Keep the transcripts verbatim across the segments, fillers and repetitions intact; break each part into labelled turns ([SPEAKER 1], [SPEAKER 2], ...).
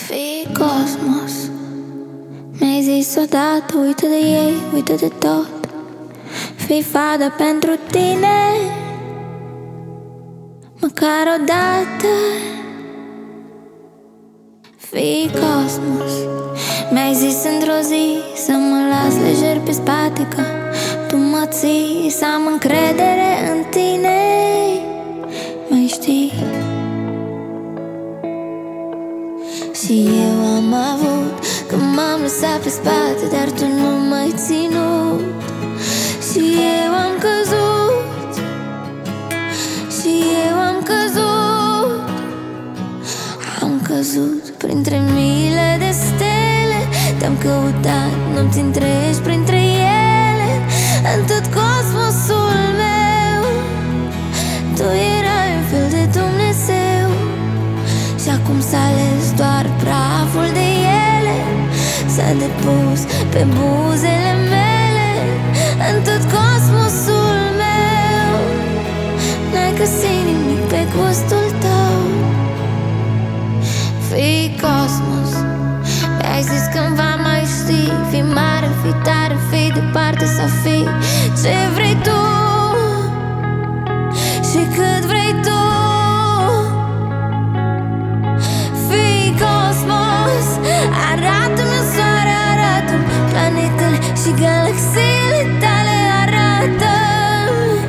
[SPEAKER 1] Fii cosmos, mi-ai zis odată, uită de ei, uită de tot. Fii fadă pentru tine, măcar odată. Fii cosmos, mi-ai zis într-o zi să mă las lejer pe spate, că tu mă ții, să am încredere în tine. Mai știi? Și eu am avut, când m-am lăsat pe spate, dar tu nu m-ai ținut. Și eu am căzut, și eu am căzut, am căzut printre miile de stele. Te-am căutat nopți întregi printre ele. În tot cosmosul meu tu erai un fel de Dumnezeu. Și acum s-a ales doar praful de ele, s-a depus pe buzele mele. În tot cosmosul meu n-ai găsit nimic pe gustul tău. Fii cosmos, mi-ai zis cândva mai știi. Fii mare, fii tare, fii departe sau fii ce vrei tu și cât vrei tu. Arată-mi soare, arată-mi planetele și galaxiile tale. Arată-mi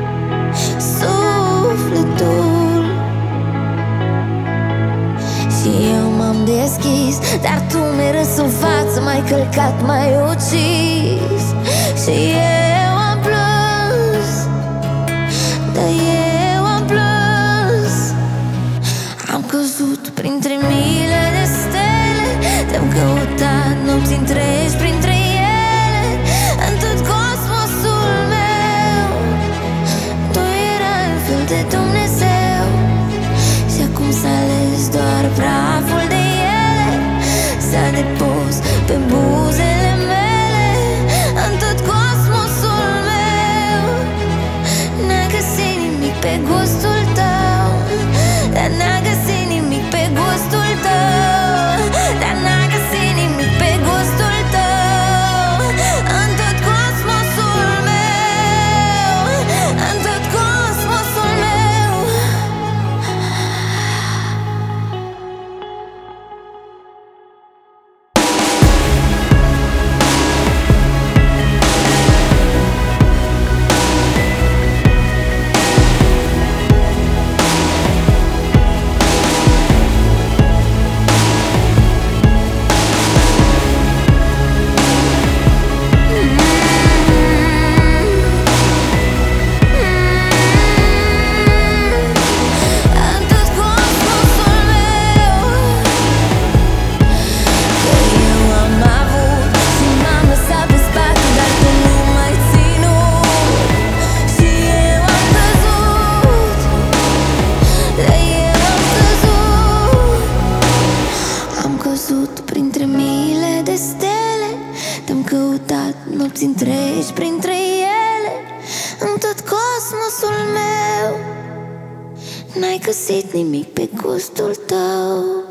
[SPEAKER 1] sufletul. Și eu m-am deschis, dar tu mi-ai râs în față, m-ai călcat, m-ai ucis. Și eu am plâns, da eu am plâns. Am căzut printre miile de stele, te-am căutat nopți întregi printre ele. În tot cosmosul meu tu erai un fel de Dumnezeu. Și acum s-a ales doar praful de ele, s-a depus pe buzele mele. În tot cosmosul meu n-ai găsit nimic pe gustul tău, dar n-ai găsit nimic pe gustul tău, dar n-ai găsit nimic pe gustul tău. În tot cosmosul meu, în tot cosmosul meu. Printre miile de stele, te-am căutat nopți întregi printre ele. În tot cosmosul meu n-ai găsit nimic pe gustul tău.